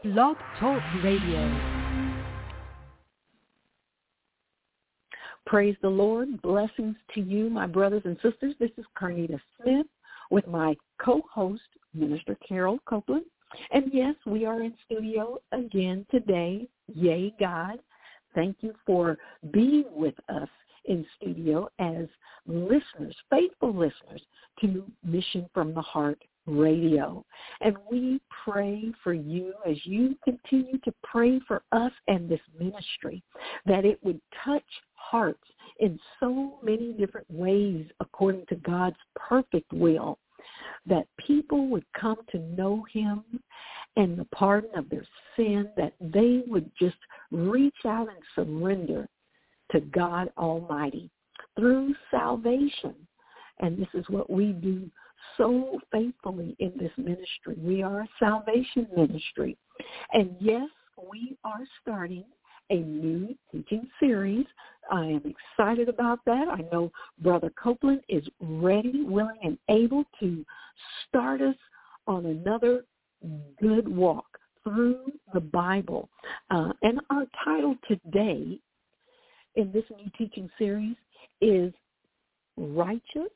Blog Talk Radio. Praise the Lord. Blessings to you, my brothers and sisters. This is Carnita Smith with my co-host, Minister Carol Copeland. And yes, we are in studio again today. Yay, God. Thank you for being with us in studio as listeners, faithful listeners to Mission from the Heart Radio. And we pray for you as you continue to pray for us and this ministry, that it would touch hearts in so many different ways according to God's perfect will, that people would come to know him and the pardon of their sin, that they would just reach out and surrender to God Almighty through salvation. And this is what we do so faithfully in this ministry. We are a salvation ministry. And yes, we are starting a new teaching series. I am excited about that. I know Brother Copeland is ready, willing, and able to start us on another good walk through the Bible. And our title today in this new teaching series is Righteous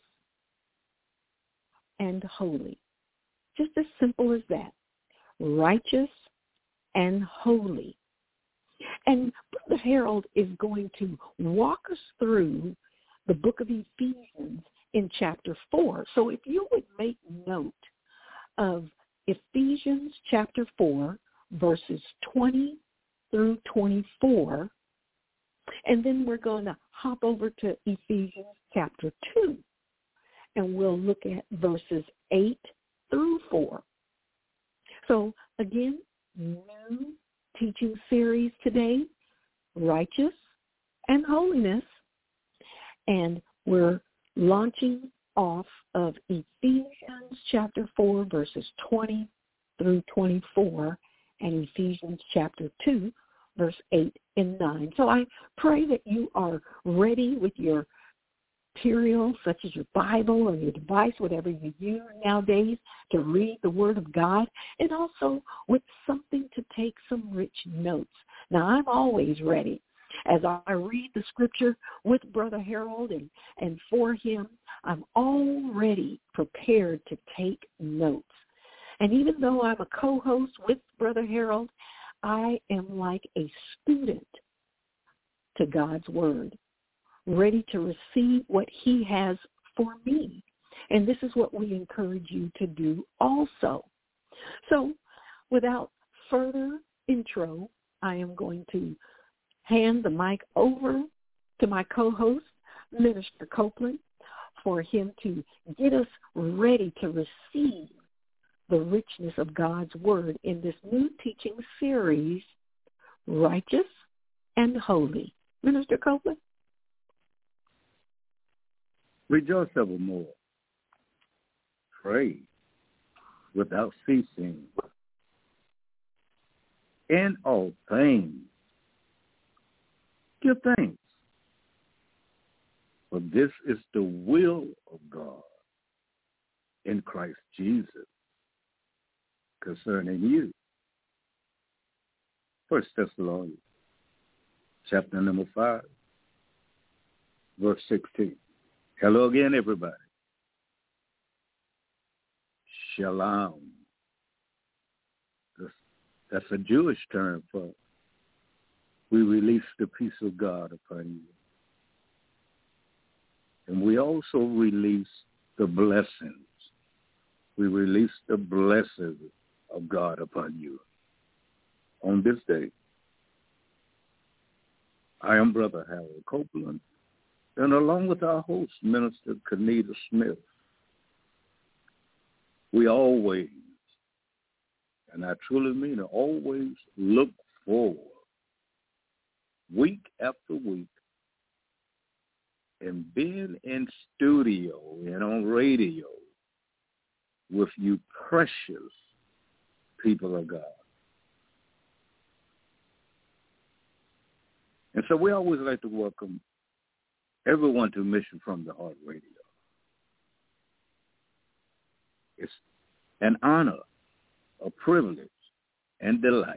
and Holy. Just as simple as that. Righteous and holy. And Brother Harold is going to walk us through the book of Ephesians in chapter 4. So if you would make note of Ephesians chapter 4, verses 20 through 24, and then we're going to hop over to Ephesians chapter 2, and we'll look at verses 8 through 4. So again, new teaching series today, Righteous and Holiness, and we're launching off of Ephesians chapter 4, verses 20 through 24, and Ephesians chapter 2, verse 8 and 9. So I pray that you are ready with your material, such as your Bible or your device, whatever you use nowadays, to read the Word of God, and also with something to take some rich notes. Now, I'm always ready. As I read the Scripture with Brother Harold and for him, I'm already prepared to take notes. And even though I'm a co-host with Brother Harold, I am like a student to God's Word, ready to receive what he has for me. And this is what we encourage you to do also. So without further intro, I am going to hand the mic over to my co-host, Minister Copeland, for him to get us ready to receive the richness of God's Word in this new teaching series, Righteous and Holy. Minister Copeland? Rejoice evermore. Pray without ceasing. In all things, give thanks. For this is the will of God in Christ Jesus concerning you. 1 Thessalonians chapter number 5, verse 16. Hello again, everybody. Shalom. That's a Jewish term for we release the peace of God upon you. And we also release the blessings. We release the blessings of God upon you on this day. I am Brother Harold Copeland, and along with our host, Minister Carnita Smith, we always, and I truly mean it, always look forward, week after week, and being in studio and on radio with you precious people of God. And so we always like to welcome everyone to Mission from the Heart Radio. It's an honor, a privilege and delight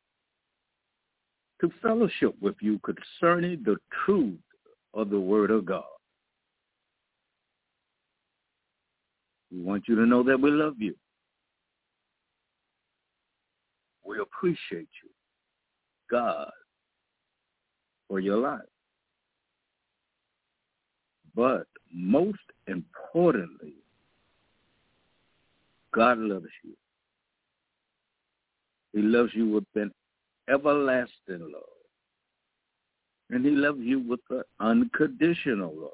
to fellowship with you concerning the truth of the Word of God. We want you to know that we love you. We appreciate you, God, for your life. But most importantly, God loves you. He loves you with an everlasting love. And he loves you with an unconditional love.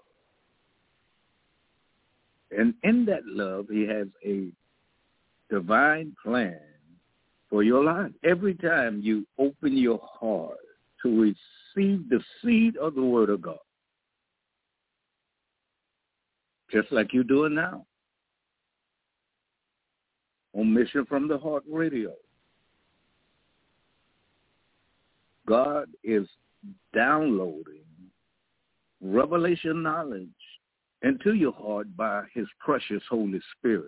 And in that love, he has a divine plan for your life. Every time you open your heart to receive the seed of the Word of God, just like you're doing now on Mission from the Heart Radio, God is downloading revelation knowledge into your heart by his precious Holy Spirit.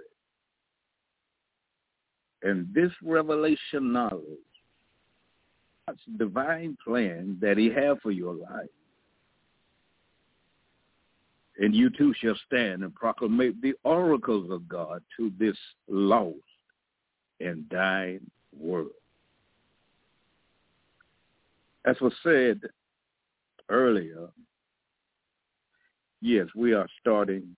And this revelation knowledge, God's divine plan that he has for your life. And you too shall stand and proclaim the oracles of God to this lost and dying world. As was said earlier, yes, we are starting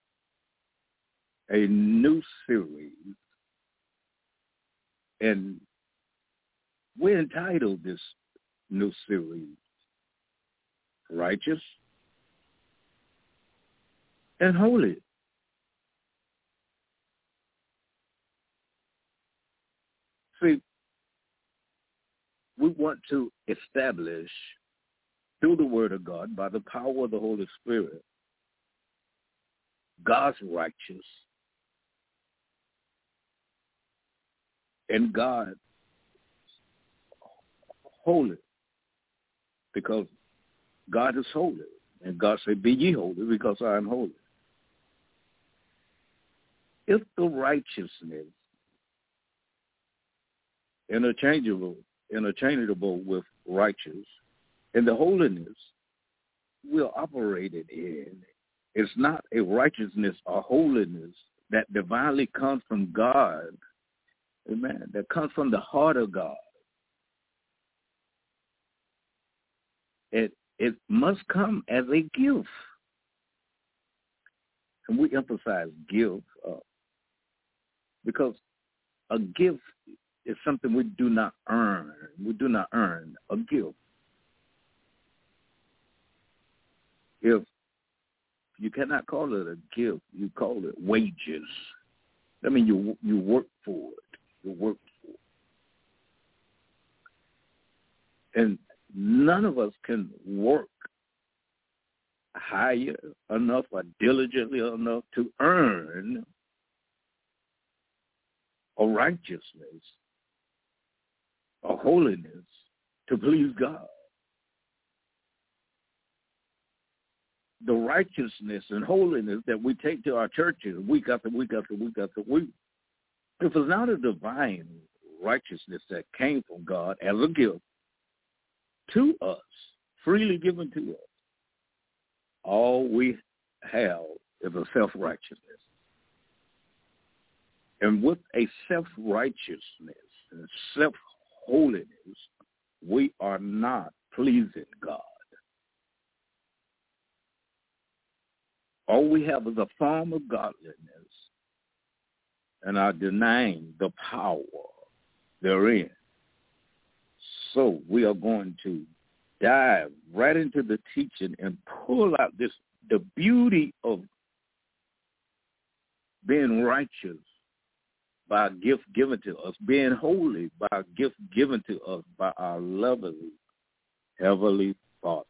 a new series, and we entitled this new series, Righteous and Holy. See, we want to establish through the Word of God, by the power of the Holy Spirit, God's righteous and God holy, because God is holy. And God said, be ye holy because I am holy. If the righteousness interchangeable with righteous, and the holiness we're operating in is not a righteousness or holiness that divinely comes from God, amen, that comes from the heart of God. It must come as a gift. And we emphasize gift because a gift is something we do not earn. We do not earn a gift. If you cannot call it a gift, you call it wages. I mean, you work for it. You work for it. And none of us can work higher enough or diligently enough to earn a righteousness, a holiness to please God. The righteousness and holiness that we take to our churches week after week after week after week, if it's not a divine righteousness that came from God as a gift to us, freely given to us, all we have is a self-righteousness. And with a self-righteousness and self-holiness, we are not pleasing God. All we have is a form of godliness and are denying the power therein. So we are going to dive right into the teaching and pull out the beauty of being righteous by a gift given to us, being holy by a gift given to us by our lovely Heavenly Father.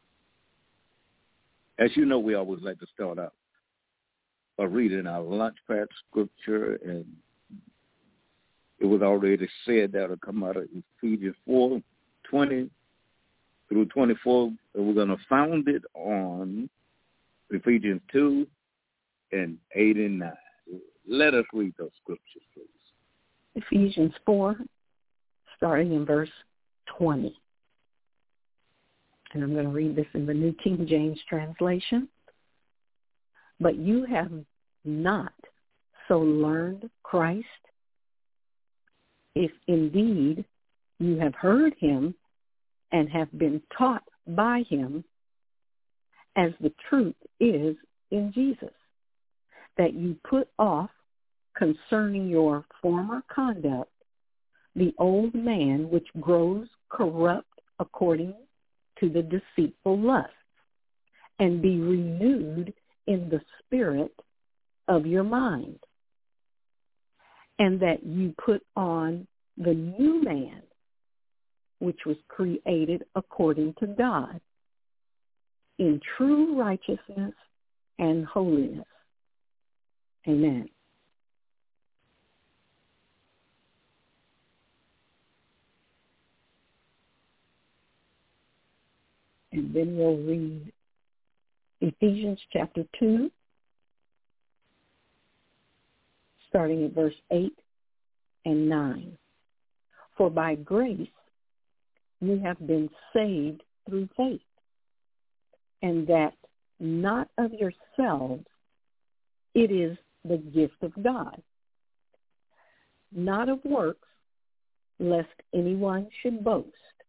As you know, we always like to start out by reading our Launchpad scripture, and it was already said that it'll come out of Ephesians 4:20 through 24, and we're going to found it on Ephesians 2 and 8 and 9. Let us read those scriptures, please. Ephesians 4, starting in verse 20. And I'm going to read this in the New King James translation. But you have not so learned Christ, if indeed you have heard him and have been taught by him, as the truth is in Jesus, that you put off concerning your former conduct the old man which grows corrupt according to the deceitful lusts, and be renewed in the spirit of your mind, and that you put on the new man which was created according to God in true righteousness and holiness. Amen. And then we'll read Ephesians chapter 2, starting at verse 8 and 9. For by grace you have been saved through faith, and that not of yourselves, it is the gift of God, not of works, lest anyone should boast.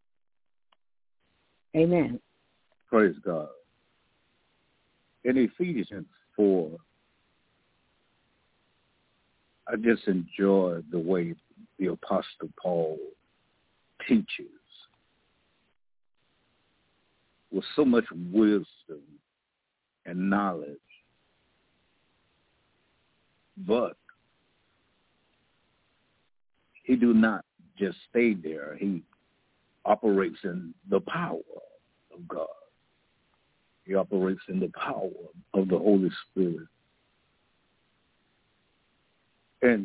Amen. Praise God. In Ephesians 4, I just enjoy the way the Apostle Paul teaches with so much wisdom and knowledge. But he do not just stay there. He operates in the power of God. He operates in the power of the Holy Spirit. And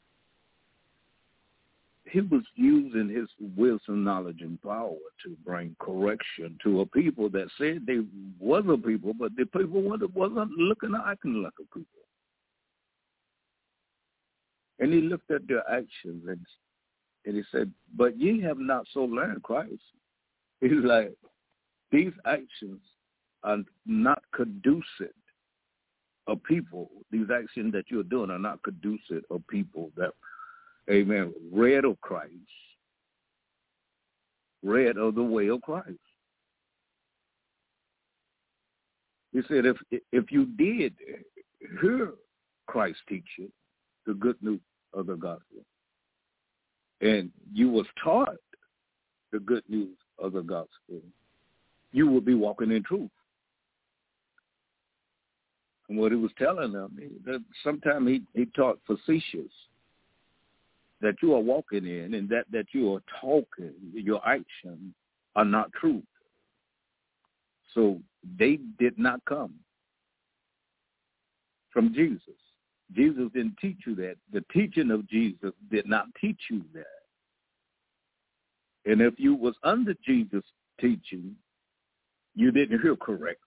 he was using his wisdom, knowledge, and power to bring correction to a people that said they was a people, but the people wasn't looking or acting like a people. And he looked at their actions and he said, but ye have not so learned Christ. He's like, these actions are not conducive of people. These actions that you're doing are not conducive of people that, amen, read of Christ, read of the way of Christ. He said, if you did hear Christ teach you the good news of the gospel, and you was taught the good news of the gospel, you will be walking in truth. And what he was telling them, that sometimes he taught facetious, that you are walking in and that you are talking, your actions are not truth. So they did not come from Jesus. Jesus didn't teach you that. The teaching of Jesus did not teach you that. And if you was under Jesus' teaching, you didn't hear correctly.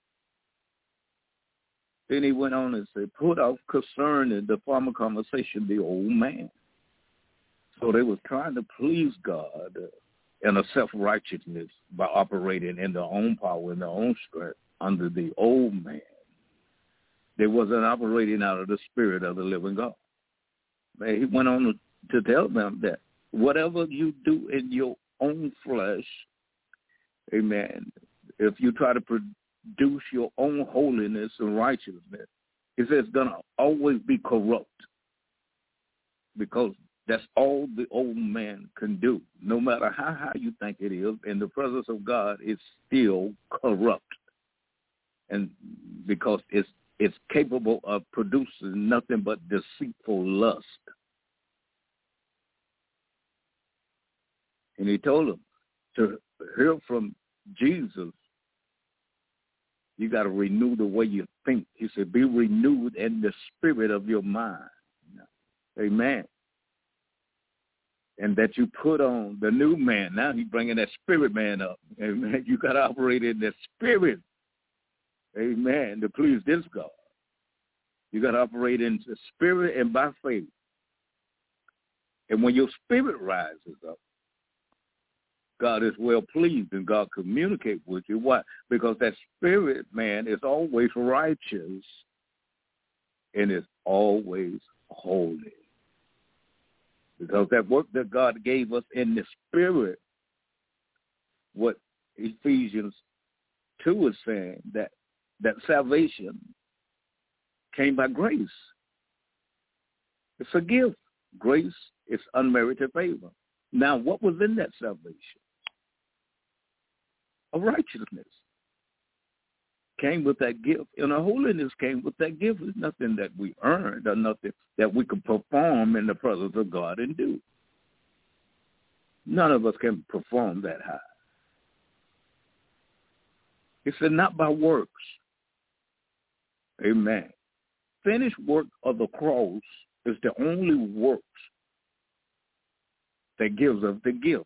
Then he went on and said, put off concerning the former conversation, the old man. So they was trying to please God in a self-righteousness by operating in their own power, in their own strength, under the old man. They wasn't operating out of the spirit of the living God. He went on to tell them that whatever you do in your own flesh, amen, if you try to produce your own holiness and righteousness, he says it's going to always be corrupt, because that's all the old man can do. No matter how high you think it is, in the presence of God, it's still corrupt. And because it's capable of producing nothing but deceitful lust. And he told them to hear from Jesus, you got to renew the way you think. He said, be renewed in the spirit of your mind. Amen. And that you put on the new man. Now he's bringing that spirit man up. Amen. You got to operate in the spirit. Amen. To please this God. You got to operate in the spirit and by faith. And when your spirit rises up, God is well pleased and God communicates with you. Why? Because that spirit man is always righteous and is always holy. Because that work that God gave us in the spirit, what Ephesians 2 is saying, that salvation came by grace. It's a gift. Grace is unmerited favor. Now, what was in that salvation? A righteousness came with that gift, and a holiness came with that gift. It's nothing that we earned or nothing that we could perform in the presence of God and do. None of us can perform that high. It said not by works. Amen. Finished work of the cross is the only works that gives us the gift,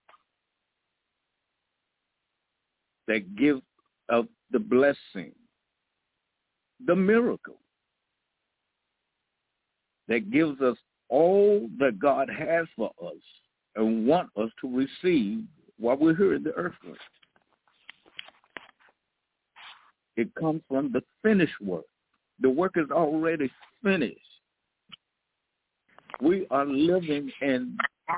that gives us the blessing, the miracle, that gives us all that God has for us and want us to receive while we're here in the earth. It comes from the finished work. The work is already finished. We are living in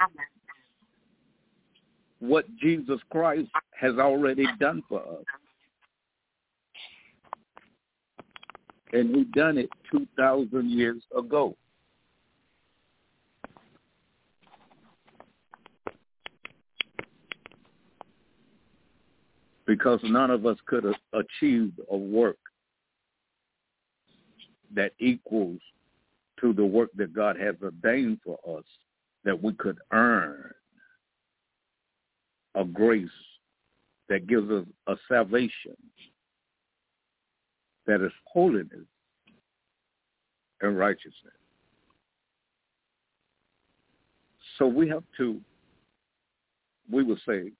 what Jesus Christ has already done for us. And he done it 2,000 years ago. Because none of us could have achieved a work that equals to the work that God has ordained for us, that we could earn a grace that gives us a salvation that is holiness and righteousness. So we have to, we would say,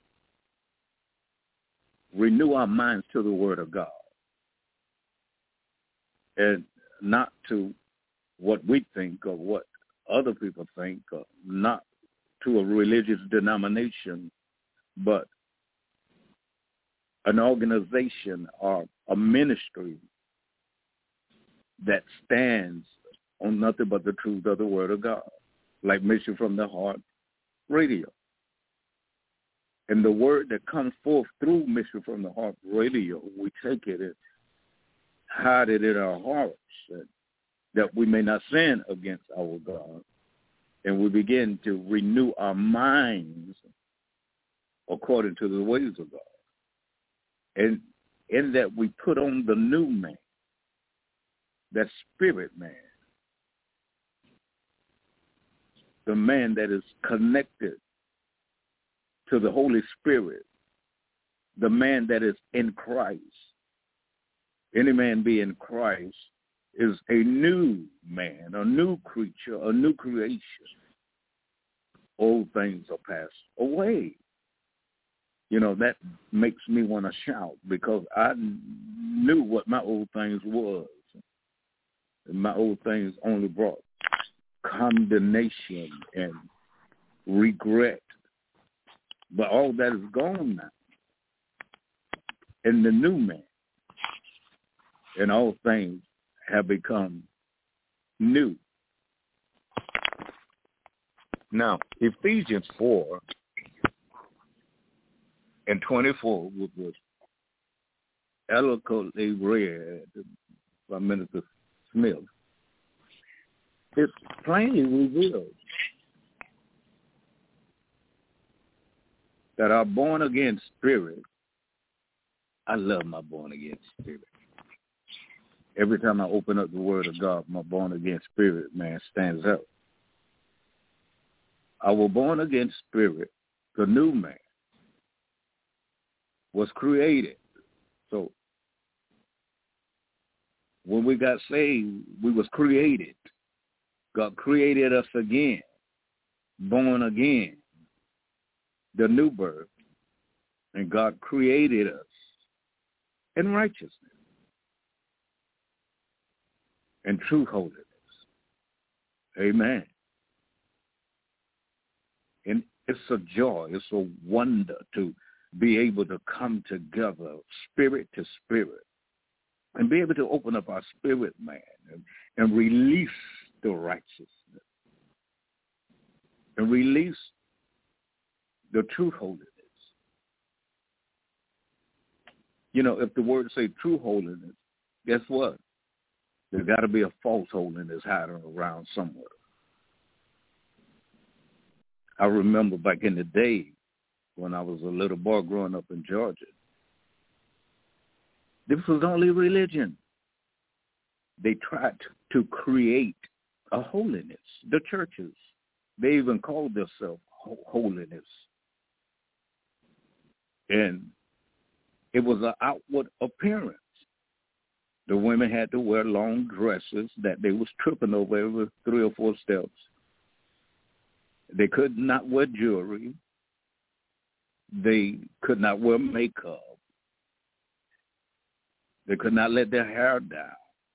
renew our minds to the Word of God and not to what we think or what other people think, or not to a religious denomination, but an organization or a ministry that stands on nothing but the truth of the Word of God, like Mission from the Heart Radio. And the word that comes forth through Mission from the Heart Radio, we take it and hide it in our hearts, that we may not sin against our God. And we begin to renew our minds according to the ways of God. And in that we put on the new man, that spirit man, the man that is connected to the Holy Spirit, the man that is in Christ. Any man be in Christ is a new man, a new creature, a new creation. Old things are passed away. You know, that makes me want to shout because I knew what my old things was. And my old things only brought condemnation and regret. But all that is gone now. And the new man. And all things have become new. Now, Ephesians 4 and 24 was eloquently read by Minister Smith. It plainly reveals that our born-again spirit, I love my born-again spirit. Every time I open up the Word of God, my born-again spirit, man, stands up. Our born-again spirit, the new man, was created. So when we got saved, we was created. God created us again, born again, the new birth. And God created us in righteousness and true holiness. Amen. And It's a joy. It's a wonder to be able to come together, spirit to spirit, and be able to open up our spirit, man, and release the righteousness and release the true holiness. You know, if the word say true holiness, guess what? There's got to be a false holiness hiding around somewhere. I remember back in the day when I was a little boy growing up in Georgia, this was only religion. They tried to create a holiness. The churches, they even called themselves holiness. And it was an outward appearance. The women had to wear long dresses that they was tripping over every 3 or 4 steps. They could not wear jewelry. They could not wear makeup. They could not let their hair down.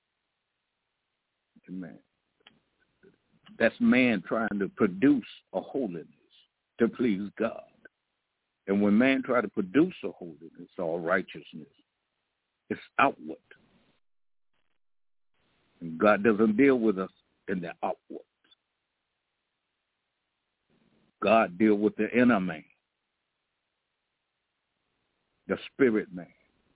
Amen. That's man trying to produce a holiness to please God. And when man tries to produce a holiness or righteousness, it's outward. And God doesn't deal with us in the outward. God deals with the inner man, the spirit man.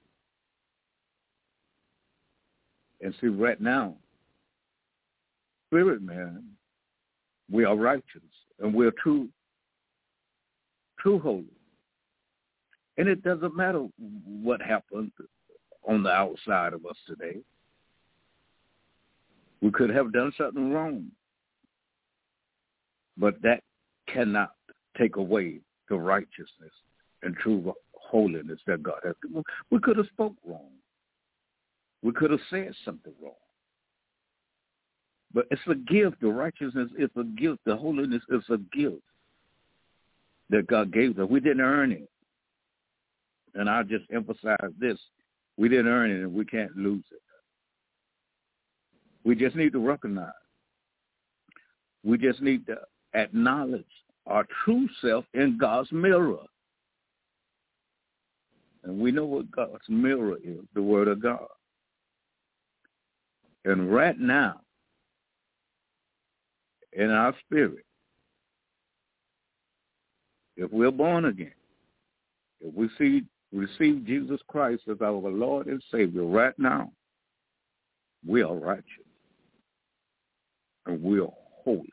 And see, right now, spirit man, we are righteous and we're true holy. And it doesn't matter what happened on the outside of us today. We could have done something wrong, but that cannot take away the righteousness and true holiness that God has. We could have spoke wrong. We could have said something wrong. But it's a gift. The righteousness is a gift. The holiness is a gift that God gave us. We didn't earn it. And I'll just emphasize this. We didn't earn it and we can't lose it. We just need to recognize. We just need to acknowledge our true self in God's mirror. And we know what God's mirror is, the Word of God. And right now, in our spirit, if we're born again, if we receive Jesus Christ as our Lord and Savior right now, we are righteous and we are holy.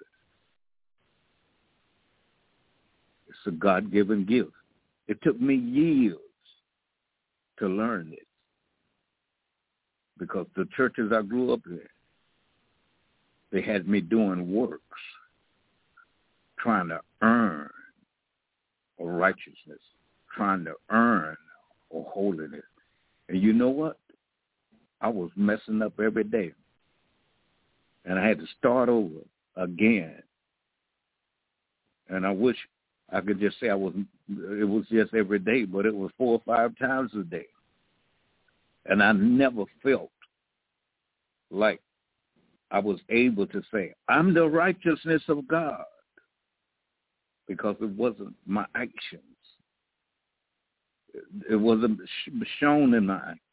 It's a God-given gift. It took me years to learn it because the churches I grew up in, they had me doing works, trying to earn a righteousness, trying to earn a holiness. And you know what? I was messing up every day. And I had to start over again. And I wish I could just say it was just every day, but it was 4 or 5 times a day. And I never felt like I was able to say, I'm the righteousness of God, because it wasn't my actions. It wasn't shown in my actions.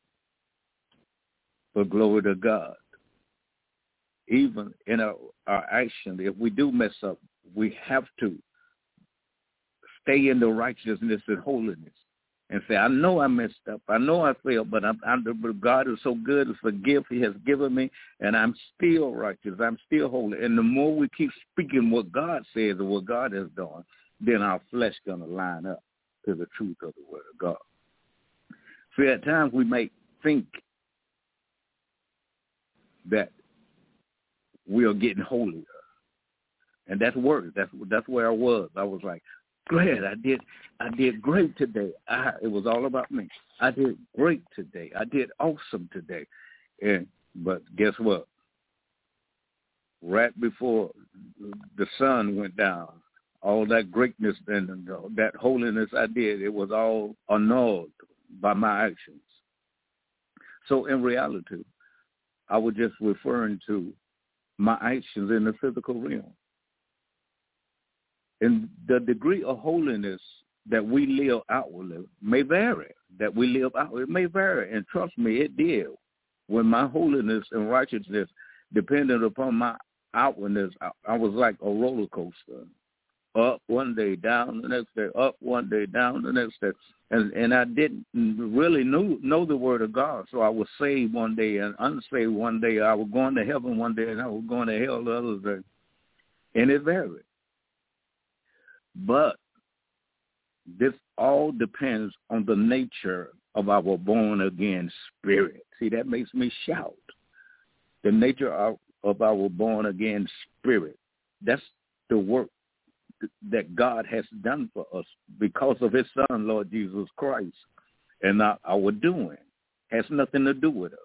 But glory to God. Even in our action, if we do mess up, we have to stay in the righteousness and holiness and say, I know I messed up. I know I failed, but God is so good. It's a gift He has given me, and I'm still righteous. I'm still holy. And the more we keep speaking what God says and what God has done, then our flesh is going to line up to the truth of the Word of God. See, at times we may think that we are getting holier. And that's worse. That's where I was. I was like, glad I did great today. It was all about me. I did great today. I did awesome today. But guess what? Right before the sun went down, all that greatness and that holiness I did, it was all annulled by my actions. So in reality, I was just referring to my actions in the physical realm. And the degree of holiness that we live outwardly may vary. That we live outwardly may vary. And trust me, it did. When my holiness and righteousness depended upon my outwardness, I was like a roller coaster. Up one day, down the next day, up one day, down the next day. And I didn't really know the word of God. So I was saved one day and unsaved one day. I was going to heaven one day and I was going to hell the other day. And it varied. But this all depends on the nature of our born-again spirit. See, that makes me shout. The nature of our born-again spirit. That's the work that God has done for us because of his son, Lord Jesus Christ. And our doing has nothing to do with us.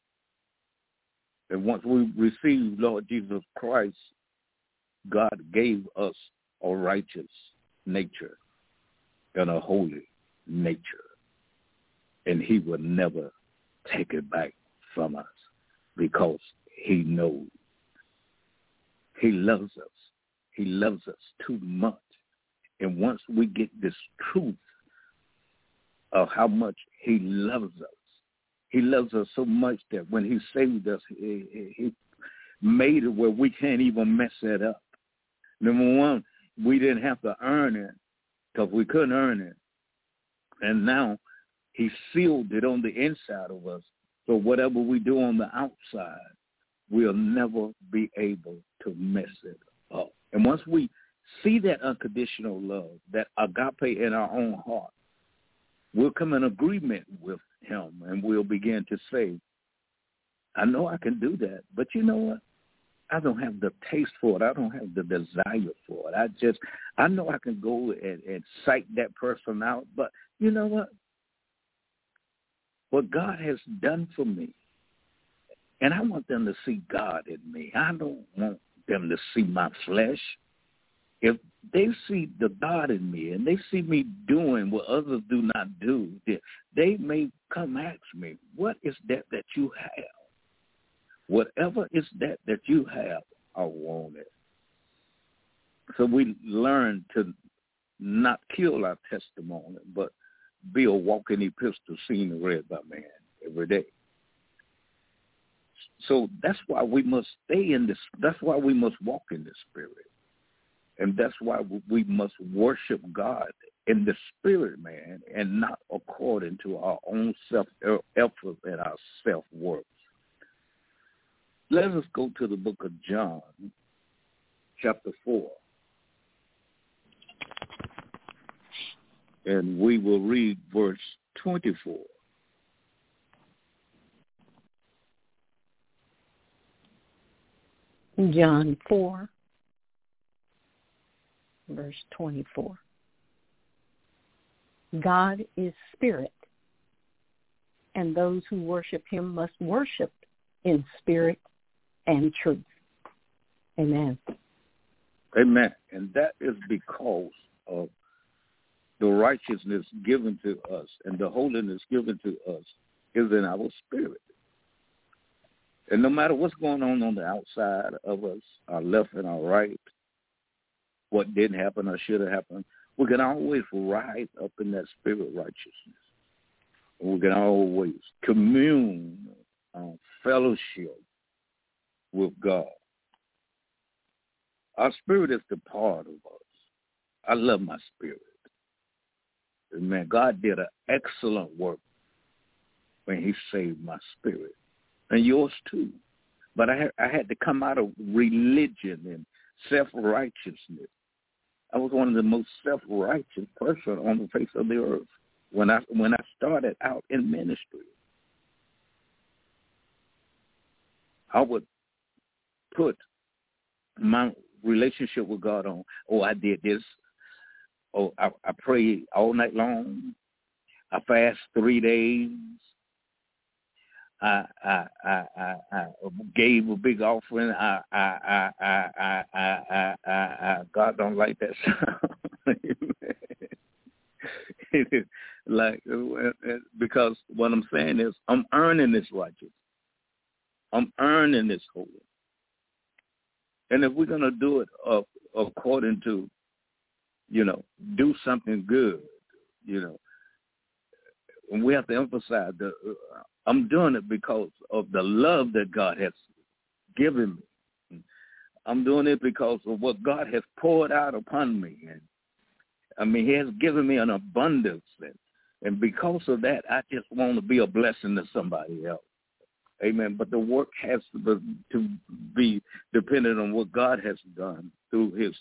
And once we receive Lord Jesus Christ, God gave us a righteous nature and a holy nature. And he will never take it back from us because he knows. He loves us. He loves us too much. And once we get this truth of how much he loves us so much that when he saved us, he made it where we can't even mess it up. Number one, we didn't have to earn it because we couldn't earn it. And now he sealed it on the inside of us. So whatever we do on the outside, we'll never be able to mess it up. And once we see that unconditional love, that agape in our own heart, we'll come in agreement with him and we'll begin to say, I know I can do that, but you know what? I don't have the taste for it. I don't have the desire for it. I know I can go and psych that person out, but you know what? What God has done for me, and I want them to see God in me. I don't want them to see my flesh. If they see the God in me and they see me doing what others do not do, they may come ask me, what is that you have? Whatever is that you have, I want it. So we learn to not kill our testimony, but be a walking epistle seen and read by man every day. So that's why we must stay in this. That's why we must walk in the Spirit. And that's why we must worship God in the Spirit, man, and not according to our own self-effort and our self-worth. Let us go to the book of John, chapter 4. And we will read verse 24. John 4, verse 24. God is spirit, and those who worship him must worship in spirit and truth. Amen. Amen. And that is because of the righteousness given to us and the holiness given to us is in our spirit. And no matter what's going on the outside of us, our left and our right, what didn't happen or should have happened, we can always rise up in that spirit righteousness. We can always commune, fellowship with God. Our spirit is the part of us. I love my spirit. Amen. God did an excellent work when he saved my spirit. And yours too. But I had to come out of religion and self-righteousness. I was one of the most self-righteous person on the face of the earth when I started out in ministry. I would put my relationship with God on, I did this. I prayed all night long. I fast 3 days. I gave a big offering. God don't like that sound. Like, because what I'm saying is I'm earning this righteousness. I'm earning this holy. And if we're going to do it according to do something good, And we have to emphasize that I'm doing it because of the love that God has given me. I'm doing it because of what God has poured out upon me. And He has given me an abundance. And because of that, I just want to be a blessing to somebody else. Amen. But the work has to be dependent on what God has done through His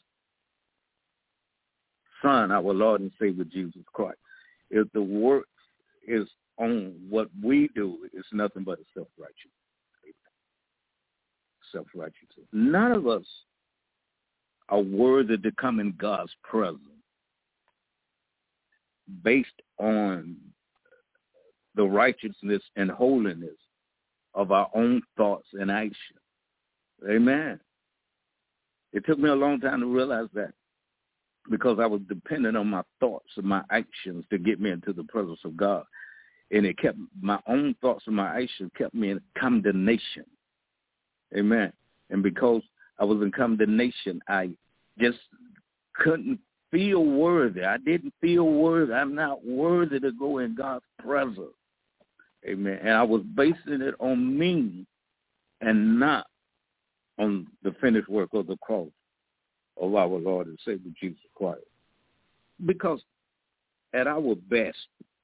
Son, our Lord and Savior, Jesus Christ. If the work is on what we do, it's nothing but a self-righteous. Self-righteousness. None of us are worthy to come in God's presence based on the righteousness and holiness of our own thoughts and actions. Amen. It took me a long time to realize that, because I was dependent on my thoughts and my actions to get me into the presence of God. And it kept my own thoughts and my actions kept me in condemnation. Amen. And because I was in condemnation, I just couldn't feel worthy. I didn't feel worthy. I'm not worthy to go in God's presence. Amen. And I was basing it on me and not on the finished work of the cross of our Lord and Savior Jesus Christ. Because at our best,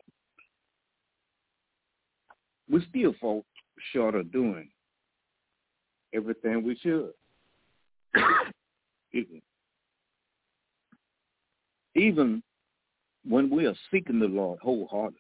we still fall short of doing everything we should. Even when we are seeking the Lord wholeheartedly,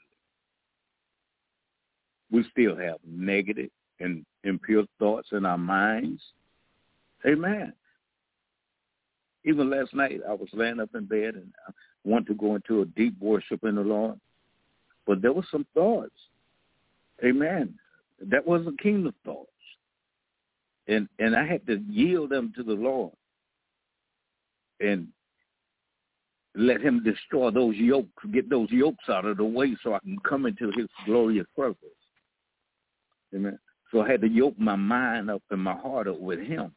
we still have negative and impure thoughts in our minds. Amen. Even last night, I was laying up in bed and I wanted to go into a deep worship in the Lord. But there were some thoughts. Amen. That wasn't kingdom thoughts. And I had to yield them to the Lord and let Him destroy those yokes, get those yokes out of the way so I can come into His glorious presence. Amen. So I had to yoke my mind up and my heart up with Him.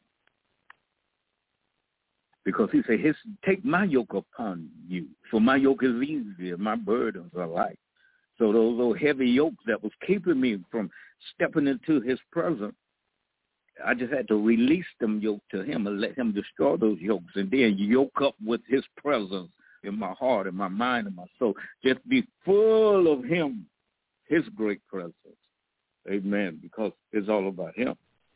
Because He said, take my yoke upon you, for my yoke is easy and my burdens are light. So those heavy yokes that was keeping me from stepping into His presence, I just had to release them yoke to Him and let Him destroy those yokes, and then yoke up with His presence in my heart and my mind and my soul. Just be full of Him, His great presence. Amen. Because it's all about Him.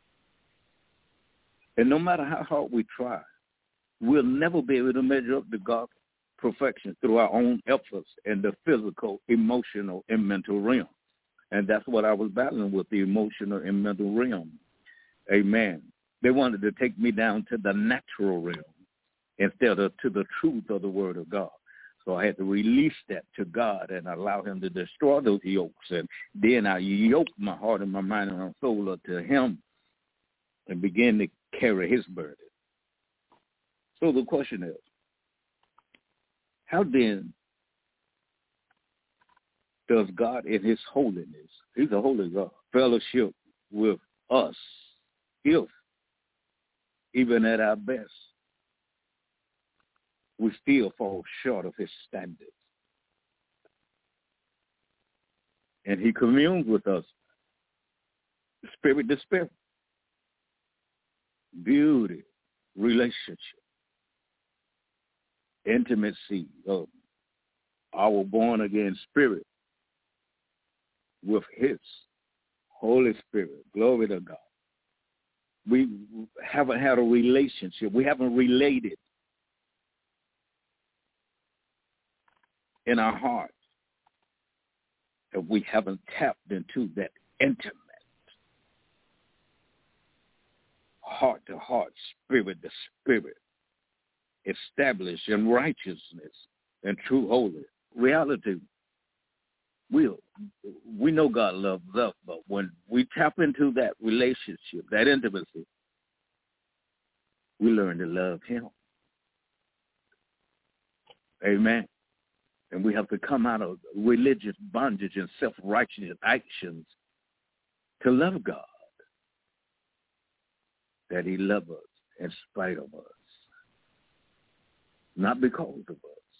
And no matter how hard we try, we'll never be able to measure up to God's perfection through our own efforts in the physical, emotional, and mental realm. And that's what I was battling with, the emotional and mental realm. Amen. They wanted to take me down to the natural realm instead of to the truth of the Word of God. So I had to release that to God and allow Him to destroy those yokes. And then I yoked my heart and my mind and my soul up to Him and began to carry His burden. So the question is, how then does God in His holiness, He's a holy God, fellowship with us if, even at our best, we still fall short of His standards? And He communes with us, spirit to spirit, beauty, relationship, intimacy of our born-again spirit with His Holy Spirit. Glory to God. We haven't had a relationship. We haven't related in our hearts if we haven't tapped into that intimate heart-to-heart, spirit-to-spirit, established in righteousness and true holiness. Reality, we know God loves us, but when we tap into that relationship, that intimacy, we learn to love Him. Amen. And we have to come out of religious bondage and self-righteous actions to love God, that He loves us in spite of us, not because of us.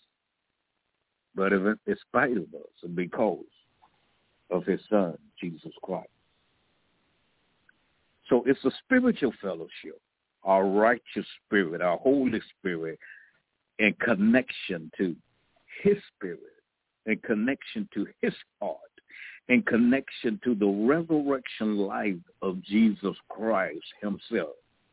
but in spite of us and because of his Son, Jesus Christ. So it's a spiritual fellowship, our righteous spirit, our Holy Spirit, in connection to his spirit, in connection to his heart, in connection to the resurrection life of Jesus Christ himself.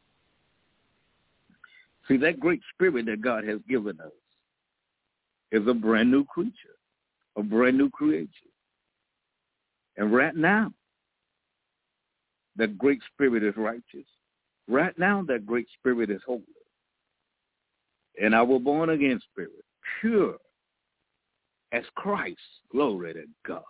See, that great spirit that God has given us is a brand new creature, a brand new creation. And right now, that great spirit is righteous. Right now, that great spirit is holy. And our born-again spirit, pure as Christ, glory to God.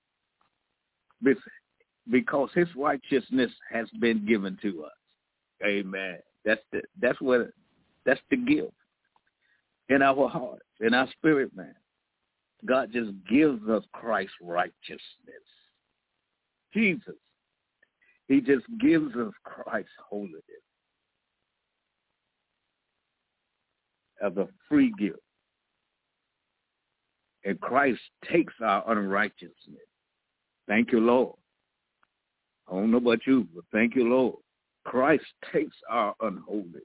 Because his righteousness has been given to us. Amen. That's the gift in our hearts, in our spirit, man. God just gives us Christ's righteousness. Jesus, he just gives us Christ's holiness as a free gift. And Christ takes our unrighteousness. Thank you, Lord. I don't know about you, but thank you, Lord. Christ takes our unholiness.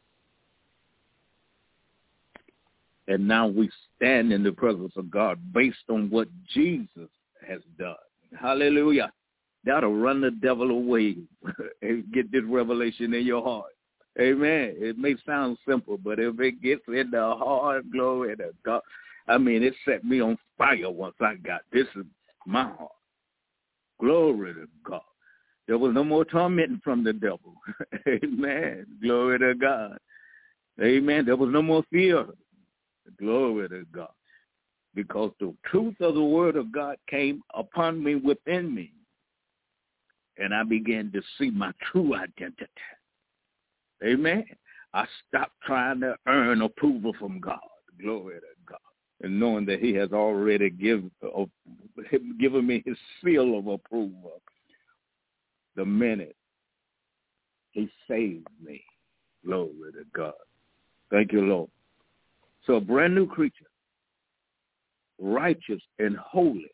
And now we stand in the presence of God based on what Jesus has done. Hallelujah. That'll run the devil away and get this revelation in your heart. Amen. It may sound simple, but if it gets in the heart, glory to God. I mean, it set me on fire once I got this is my heart. Glory to God. There was no more tormenting from the devil. Amen. Glory to God. Amen. There was no more fear. Glory to God. Because the truth of the word of God came upon me, within me. And I began to see my true identity. Amen. I stopped trying to earn approval from God. Glory to God. And knowing that he has already given me his seal of approval the minute he saved me. Glory to God. Thank you, Lord. So a brand new creature, righteous and holy,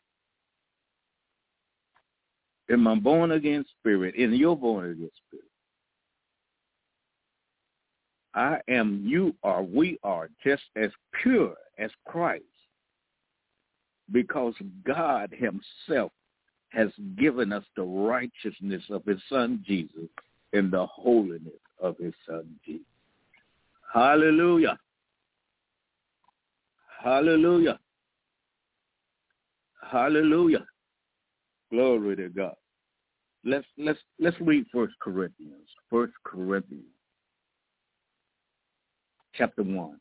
in my born-again spirit, in your born-again spirit. I am, you are, we are just as pure as Christ, because God himself has given us the righteousness of his Son Jesus and the holiness of his Son Jesus. Hallelujah. Hallelujah. Hallelujah. Glory to God. Let's read 1 Corinthians. 1 Corinthians chapter 1,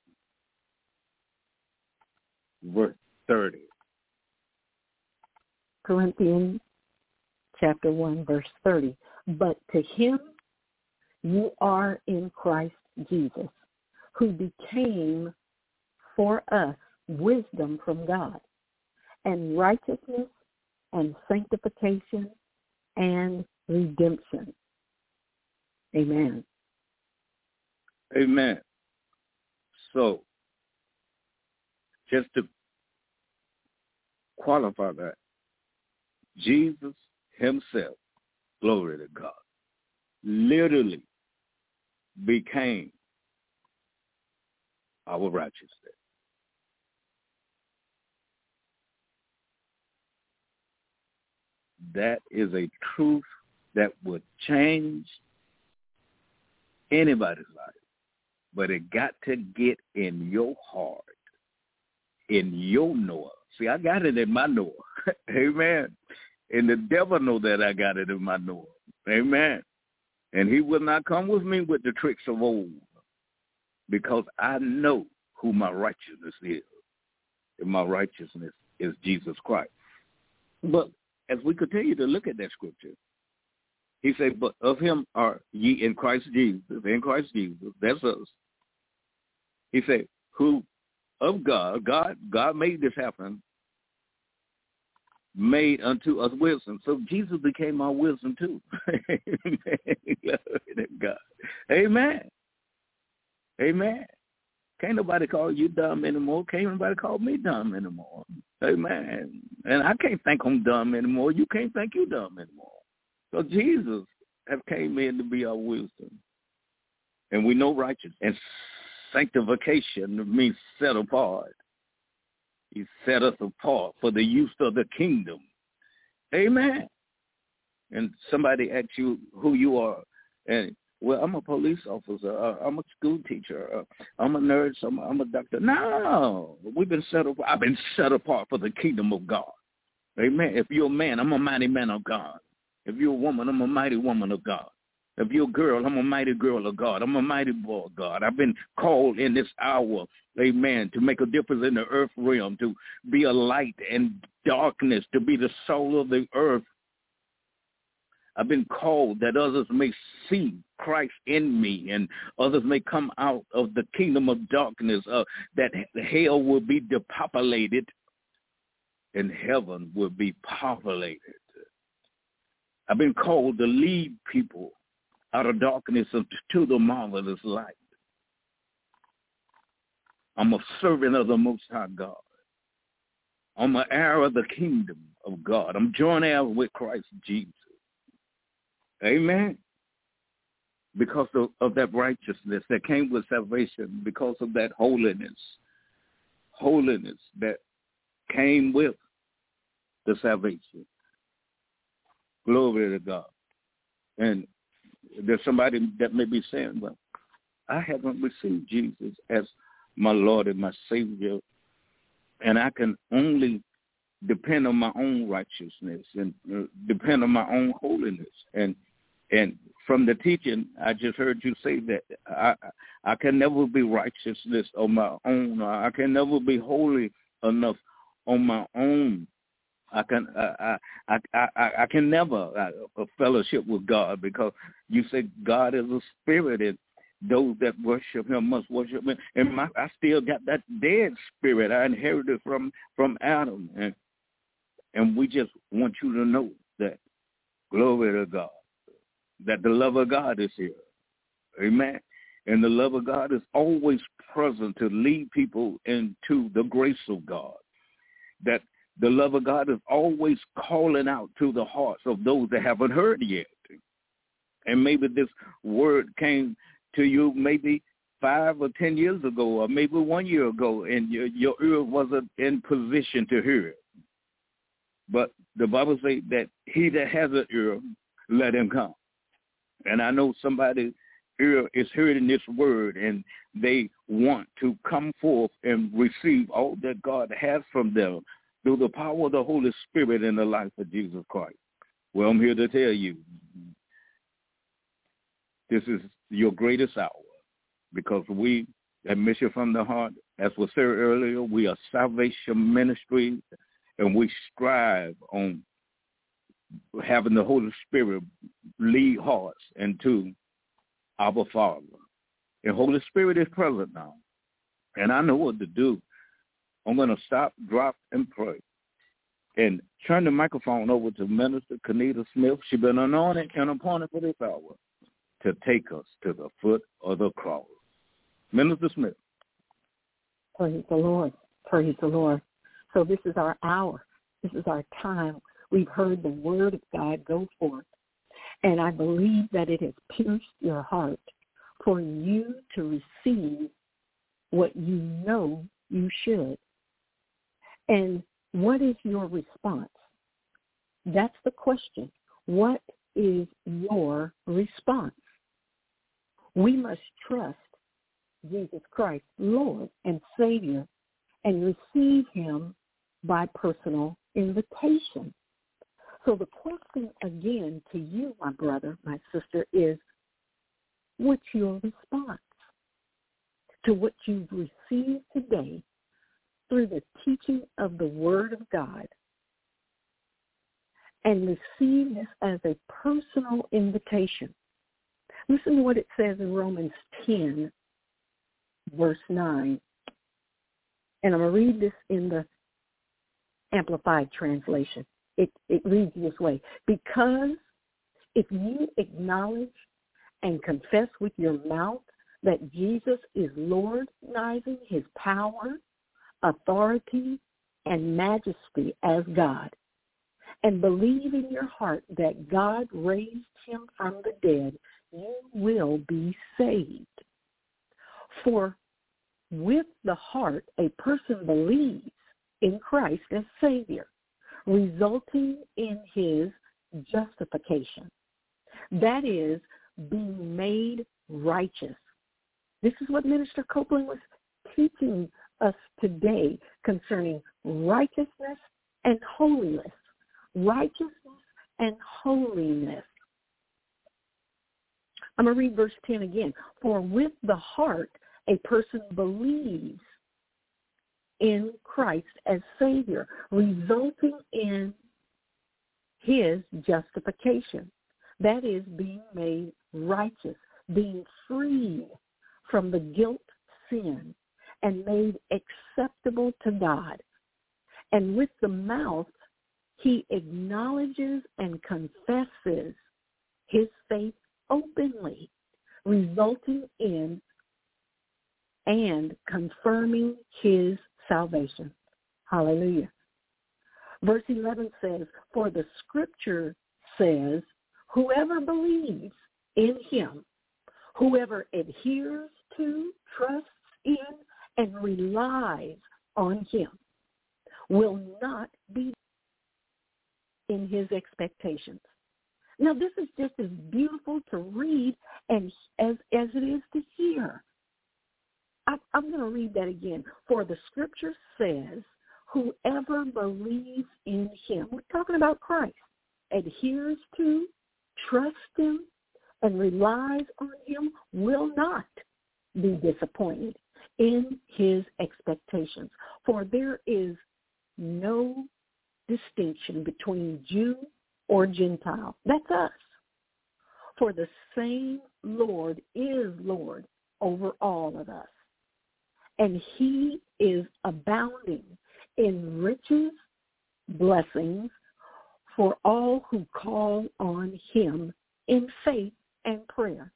verse 30. Corinthians chapter 1, verse 30. But to him you are in Christ Jesus, who became for us wisdom from God, and righteousness and sanctification and redemption. Amen. Amen. So, just to qualify that, Jesus himself, glory to God, literally became our righteousness. That is a truth that would change anybody's life. But it got to get in your heart, in your Noah. See, I got it in my Noah. Amen. And the devil know that I got it in my Noah. Amen. And he will not come with me with the tricks of old, because I know who my righteousness is. And my righteousness is Jesus Christ. But as we continue to look at that scripture, he said, but of him are ye in Christ Jesus, that's us. He said, who of God made this happen, made unto us wisdom. So Jesus became our wisdom too. Amen. Glory to God. Amen. Amen. Can't nobody call you dumb anymore. Can't nobody call me dumb anymore. Amen. And I can't think I'm dumb anymore. You can't think you dumb anymore. So Jesus have came in to be our wisdom. And we know righteousness. And sanctification means set apart. He set us apart for the use of the kingdom. Amen. And somebody asks you who you are. And, well, I'm a police officer. I'm a school teacher. I'm a nurse. I'm a doctor. No. We've been set apart. I've been set apart for the kingdom of God. Amen. If you're a man, I'm a mighty man of God. If you're a woman, I'm a mighty woman of God. If you're a girl, I'm a mighty girl of God. I'm a mighty boy of God. I've been called in this hour, amen, to make a difference in the earth realm, to be a light in darkness, to be the soul of the earth. I've been called that others may see Christ in me and others may come out of the kingdom of darkness, that hell will be depopulated and heaven will be populated. I've been called to lead people out of darkness to the marvelous light. I'm a servant of the Most High God. I'm an heir of the kingdom of God. I'm joint heir with Christ Jesus. Amen. Because of that righteousness that came with salvation, because of that holiness that came with the salvation. Glory to God. And there's somebody that may be saying, well, I haven't received Jesus as my Lord and my Savior, and I can only depend on my own righteousness and depend on my own holiness. And from the teaching, I just heard you say that I can never be righteousness on my own. I can never be holy enough on my own. I can never fellowship with God, because you say God is a spirit, and those that worship him must worship him. And I still got that dead spirit I inherited from Adam. And we just want you to know that, glory to God, that the love of God is here. Amen. And the love of God is always present to lead people into the grace of God. That the love of God is always calling out to the hearts of those that haven't heard yet. And maybe this word came to you maybe 5 or 10 years ago, or maybe 1 year ago, and your ear wasn't in position to hear it. But the Bible says that he that has an ear, let him come. And I know somebody's ear is hearing this word, and they want to come forth and receive all that God has from them through the power of the Holy Spirit in the life of Jesus Christ. Well, I'm here to tell you, this is your greatest hour, because we at Mission from the Heart, as was said earlier, we are salvation ministry, and we strive on having the Holy Spirit lead hearts into our Father. And Holy Spirit is present now, and I know what to do. I'm going to stop, drop, and pray. And turn the microphone over to Minister Kenita Smith. She's been anointed and appointed for this hour to take us to the foot of the cross. Minister Smith. Praise the Lord. Praise the Lord. So this is our hour. This is our time. We've heard the word of God go forth. And I believe that it has pierced your heart for you to receive what you know you should. And what is your response? That's the question. What is your response? We must trust Jesus Christ, Lord and Savior, and receive him by personal invitation. So the question again to you, my brother, my sister, is, what's your response to what you've received today through the teaching of the Word of God, and receive this as a personal invitation? Listen to what it says in Romans 10, verse 9. And I'm going to read this in the Amplified Translation. It reads this way: because if you acknowledge and confess with your mouth that Jesus is lordizing his power, authority, and majesty as God, and believe in your heart that God raised him from the dead, you will be saved. For with the heart a person believes in Christ as Savior, resulting in his justification. That is, being made righteous. This is what Minister Copeland was teaching us today concerning righteousness and holiness. Righteousness and holiness. I'm going to read verse 10 again. For with the heart a person believes in Christ as Savior, resulting in his justification. That is, being made righteous, being freed from the guilt, sin, and made acceptable to God. And with the mouth, he acknowledges and confesses his faith openly, resulting in and confirming his salvation. Hallelujah. Verse 11 says, for the scripture says, whoever believes in him, whoever adheres to, trusts in, and relies on him, will not be in his expectations. Now, this is just as beautiful to read and as it is to hear. I'm going to read that again. For the scripture says, whoever believes in him, we're talking about Christ, adheres to, trusts him, and relies on him, will not be disappointed in his expectations. For there is no distinction between Jew or Gentile. That's us. For the same Lord is Lord over all of us. And he is abounding in riches, blessings for all who call on him in faith and prayer.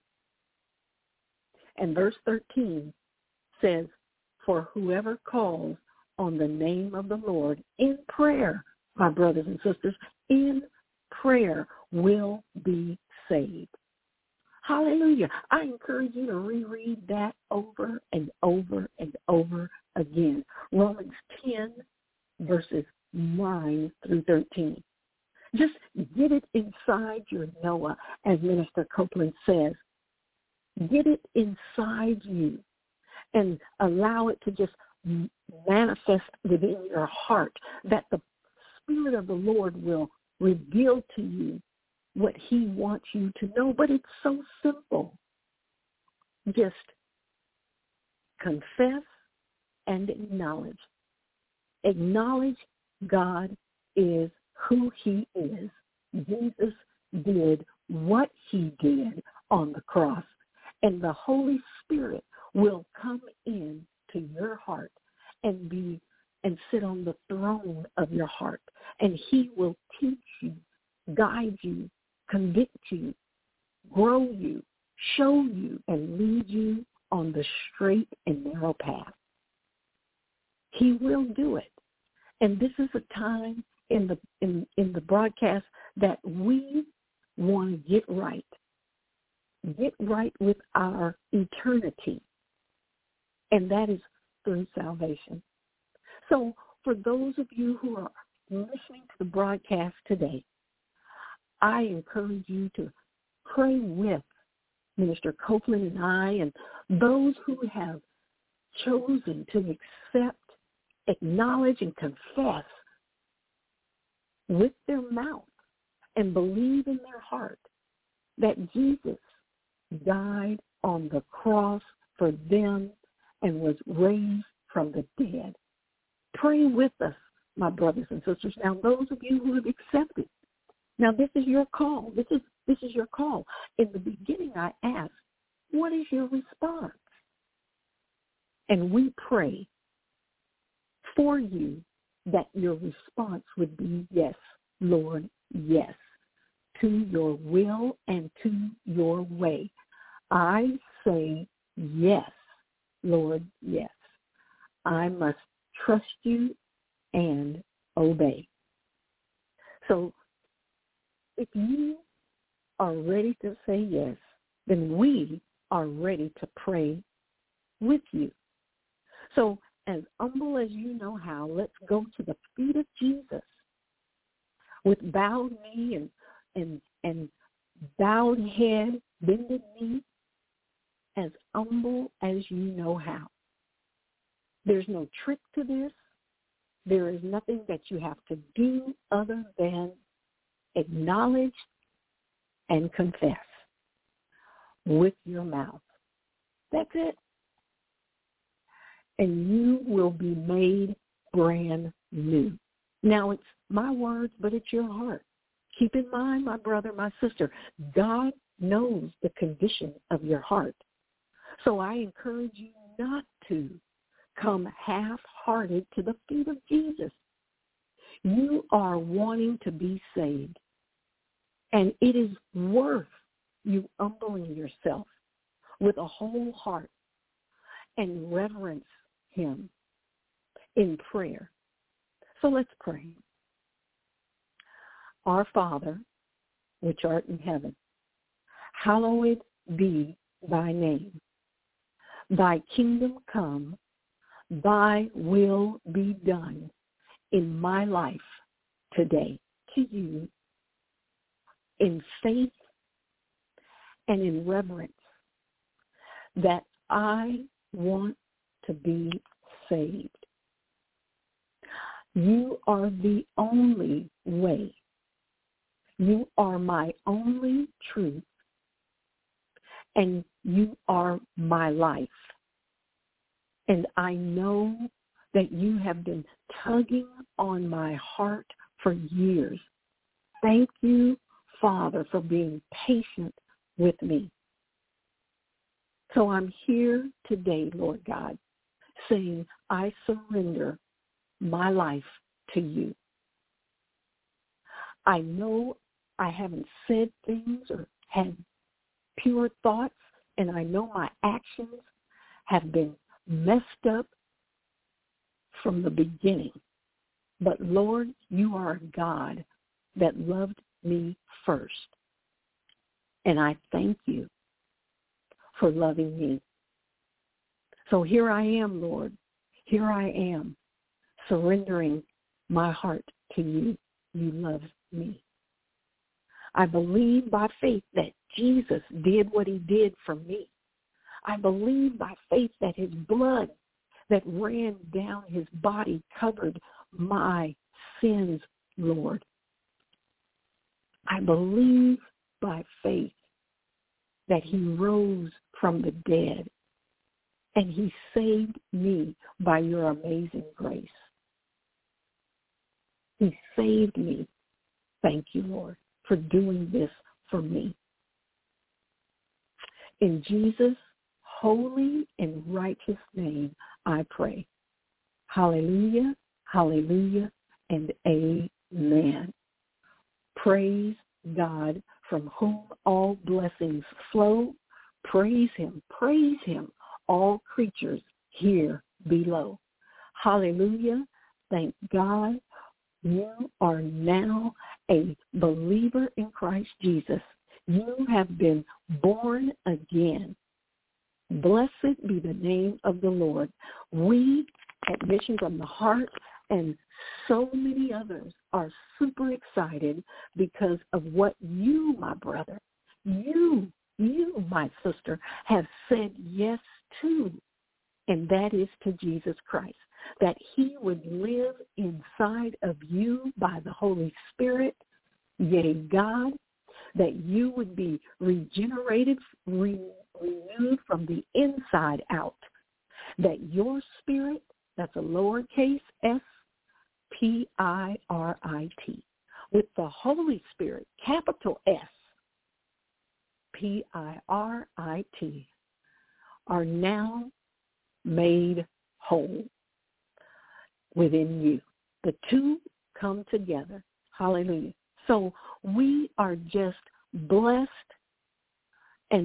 And verse 13 says, for whoever calls on the name of the Lord in prayer, my brothers and sisters, in prayer will be saved. Hallelujah. I encourage you to reread that over and over and over again. Romans 10, verses 9 through 13. Just get it inside your Noah, as Minister Copeland says. Get it inside you and allow it to just manifest within your heart, that the Spirit of the Lord will reveal to you what he wants you to know. But it's so simple. Just confess and acknowledge. Acknowledge God is who he is. Jesus did what he did on the cross. And the Holy Spirit will come in to your heart and sit on the throne of your heart. And he will teach you, guide you, convict you, grow you, show you, and lead you on the straight and narrow path. He will do it. And this is a time in the broadcast that we want to get right. Get right with our eternity. And that is through salvation. So for those of you who are listening to the broadcast today, I encourage you to pray with Minister Copeland and I and those who have chosen to accept, acknowledge, and confess with their mouth and believe in their heart that Jesus died on the cross for them and was raised from the dead. Pray with us, my brothers and sisters. Now, those of you who have accepted, now this is your call. This is your call. In the beginning, I asked, what is your response? And we pray for you that your response would be, yes, Lord, yes, to your will and to your way. I say yes, Lord, yes. I must trust you and obey. So if you are ready to say yes, then we are ready to pray with you. So as humble as you know how, let's go to the feet of Jesus with bowed knee and bowed head, bended knee, as humble as you know how. There's no trick to this. There is nothing that you have to do other than acknowledge and confess with your mouth. That's it. And you will be made brand new. Now, it's my words, but it's your heart. Keep in mind, my brother, my sister, God knows the condition of your heart. So I encourage you not to come half-hearted to the feet of Jesus. You are wanting to be saved, and it is worth you humbling yourself with a whole heart and reverence him in prayer. So let's pray. Our Father, which art in heaven, hallowed be thy name. Thy kingdom come, thy will be done in my life today to you in faith and in reverence that I want to be saved. You are the only way. You are my only truth, and you are my life. And I know that you have been tugging on my heart for years. Thank you, Father, for being patient with me. So I'm here today, Lord God, saying I surrender my life to you. I know I haven't said things or had pure thoughts, and I know my actions have been messed up from the beginning. But Lord, you are a God that loved me first. And I thank you for loving me. So here I am, Lord. Here I am, surrendering my heart to you. You love me. I believe by faith that Jesus did what he did for me. I believe by faith that his blood that ran down his body covered my sins, Lord. I believe by faith that he rose from the dead and he saved me by your amazing grace. He saved me. Thank you, Lord, for doing this for me. In Jesus' holy and righteous name, I pray. Hallelujah, hallelujah, and amen. Praise God, from whom all blessings flow. Praise him, all creatures here below. Hallelujah. Thank God. You are now a believer in Christ Jesus. You have been born again. Blessed be the name of the Lord. We at Mission from the Heart and so many others are super excited because of what you, my brother, you, my sister, have said yes to, and that is to Jesus Christ, that he would live inside of you by the Holy Spirit, yea, God, that you would be regenerated, renewed from the inside out, that your spirit, that's a lowercase s, P-I-R-I-T, with the Holy Spirit, capital S, P-I-R-I-T, are now made whole within you. The two come together. Hallelujah. So we are just blessed and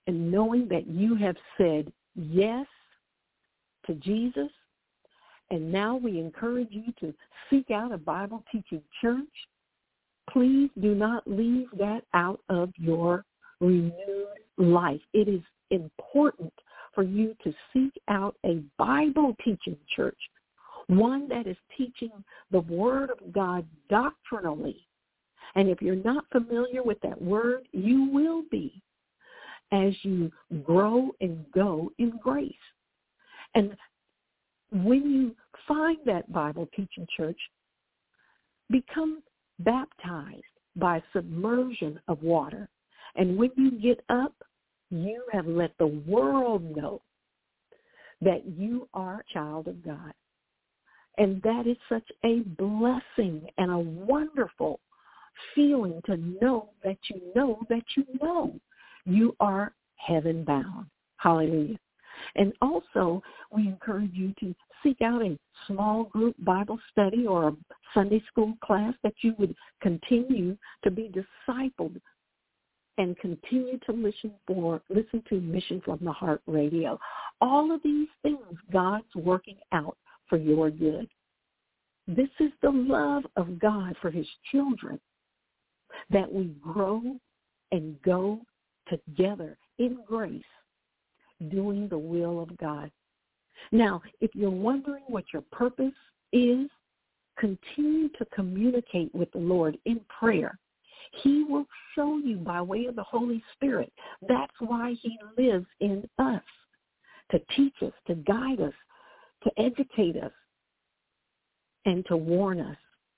and knowing that you have said yes to Jesus. And now we encourage you to seek out a Bible teaching church. Please do not leave that out of your renewed life. It is important for you to seek out a Bible teaching church, one that is teaching the Word of God doctrinally. And if you're not familiar with that word, you will be as you grow and go in grace. And when you find that Bible teaching church, become baptized by submersion of water. And when you get up, you have let the world know that you are a child of God. And that is such a blessing and a wonderful feeling to know that you know that you know you are heaven bound. Hallelujah. And also, we encourage you to seek out a small group Bible study or a Sunday school class that you would continue to be discipled and continue to listen to Mission from the Heart Radio. All of these things, God's working out for your good. This is the love of God for his children, that we grow and go together in grace, doing the will of God. Now, if you're wondering what your purpose is, continue to communicate with the Lord in prayer. He will show you by way of the Holy Spirit. That's why he lives in us, to teach us, to guide us, to educate us, and to warn us,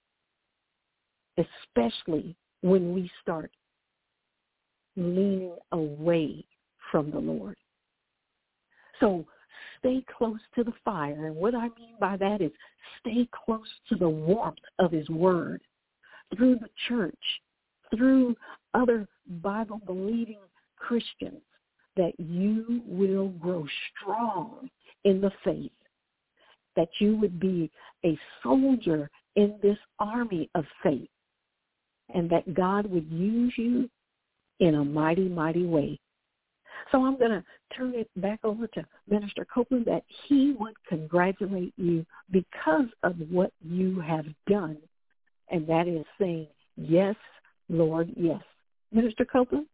especially when we start leaning away from the Lord. So stay close to the fire. And what I mean by that is stay close to the warmth of his word through the church, through other Bible-believing Christians, that you will grow strong in the faith, that you would be a soldier in this army of faith, and that God would use you in a mighty, mighty way. So I'm going to turn it back over to Minister Copeland, that he would congratulate you because of what you have done, and that is saying, yes, Lord, yes. Minister Copeland?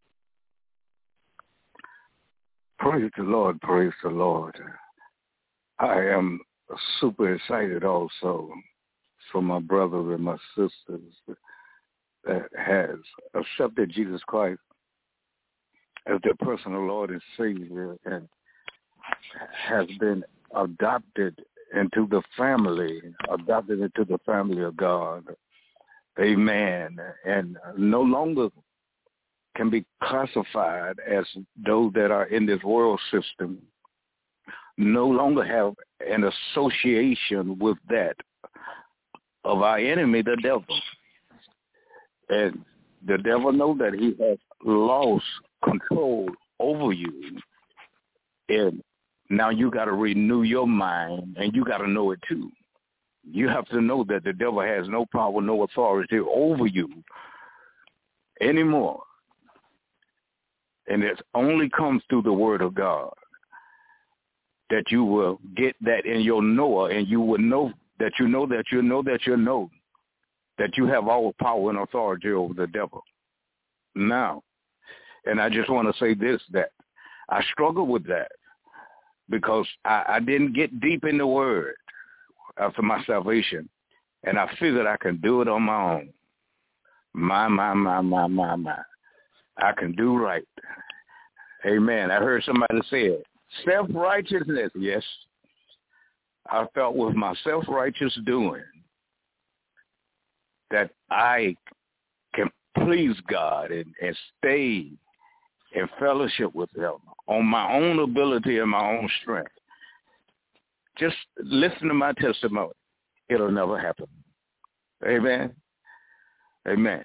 Praise the Lord, praise the Lord. I am super excited also for my brothers and my sisters that has accepted Jesus Christ as their personal Lord and Savior and has been adopted into the family of God. Amen. And no longer can be classified as those that are in this world system, no longer have an association with that of our enemy, the devil. And the devil knows that he has lost control over you. And now you got to renew your mind, and you got to know it too. You have to know that the devil has no power, no authority over you anymore. And it only comes through the word of God that you will get that in your knower, and you will know that you know that you know that you know that you have all power and authority over the devil. Now, and I just want to say this, that I struggle with that because I didn't get deep in the word after my salvation, and I figured I can do it on my own. My. I can do right. Amen. I heard somebody say it. Self-righteousness, yes. I felt with my self-righteous doing that I can please God and stay in fellowship with him on my own ability and my own strength. Just listen to my testimony. It'll never happen. Amen. Amen.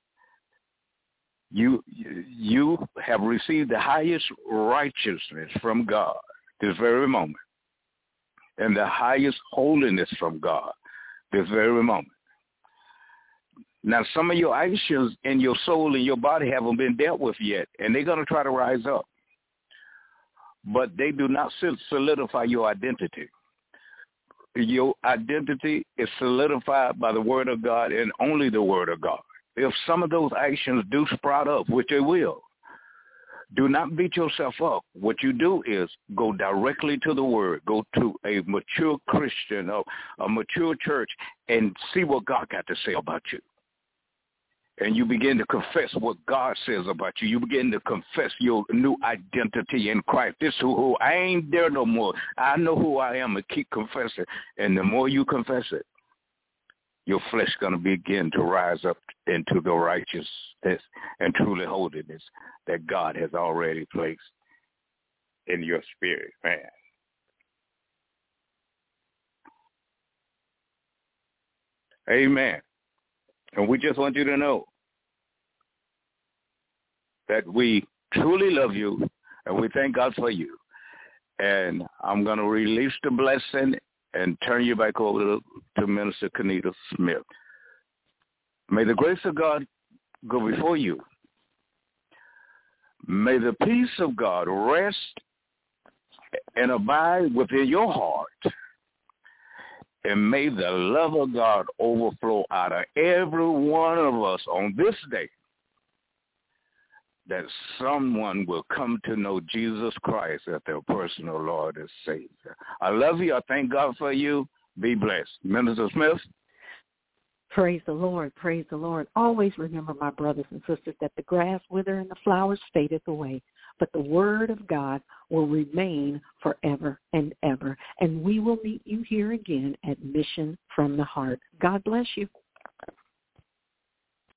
You have received the highest righteousness from God this very moment, and the highest holiness from God this very moment. Now, some of your issues in your soul and your body haven't been dealt with yet, and they're going to try to rise up. but they do not solidify your identity. Your identity is solidified by the Word of God and only the Word of God. If some of those actions do sprout up, which they will, do not beat yourself up. What you do is go directly to the Word. Go to a mature Christian or a mature church and see what God got to say about you. And you begin to confess what God says about you. You begin to confess your new identity in Christ. This is who I ain't there no more. I know who I am, and keep confessing. And the more you confess it, your flesh is going to begin to rise up into the righteousness and truly holiness that God has already placed in your spirit, man. Amen. And we just want you to know that we truly love you and we thank God for you. And I'm going to release the blessing and turn you back over to Minister Kenita Smith. May the grace of God go before you. May the peace of God rest and abide within your heart. And may the love of God overflow out of every one of us on this day, that someone will come to know Jesus Christ as their personal Lord and Savior. I love you. I thank God for you. Be blessed. Minister Smith. Praise the Lord. Praise the Lord. Always remember, my brothers and sisters, that the grass wither and the flowers fadeth away, but the word of God will remain forever and ever. And we will meet you here again at Mission from the Heart. God bless you.